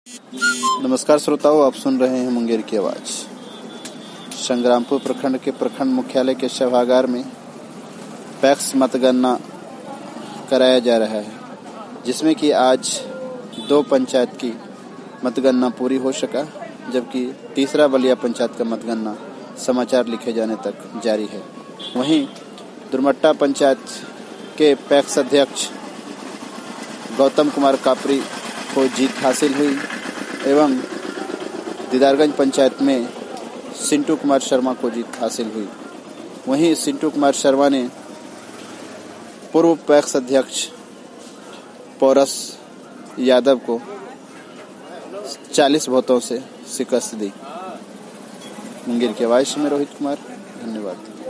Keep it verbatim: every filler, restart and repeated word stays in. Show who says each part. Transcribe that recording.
Speaker 1: नमस्कार श्रोताओं, आप सुन रहे हैं मुंगेर की आवाज। संग्रामपुर प्रखंड के प्रखंड मुख्यालय के सभागार में पैक्स मतगणना कराया जा रहा है, जिसमें कि आज दो पंचायत की मतगणना पूरी हो सका, जबकि तीसरा बलिया पंचायत का मतगणना समाचार लिखे जाने तक जारी है। वहीं दुर्मट्टा पंचायत के पैक्स अध्यक्ष गौतम कुमार कापरी को जीत हासिल हुई एवं दीदारगंज पंचायत में सिंटू कुमार शर्मा को जीत हासिल हुई। वहीं सिंटू कुमार शर्मा ने पूर्व पैक्स अध्यक्ष पोरस यादव को चालीस वोटों से शिकस्त दी। मुंगेर की आवाज में रोहित कुमार, धन्यवाद।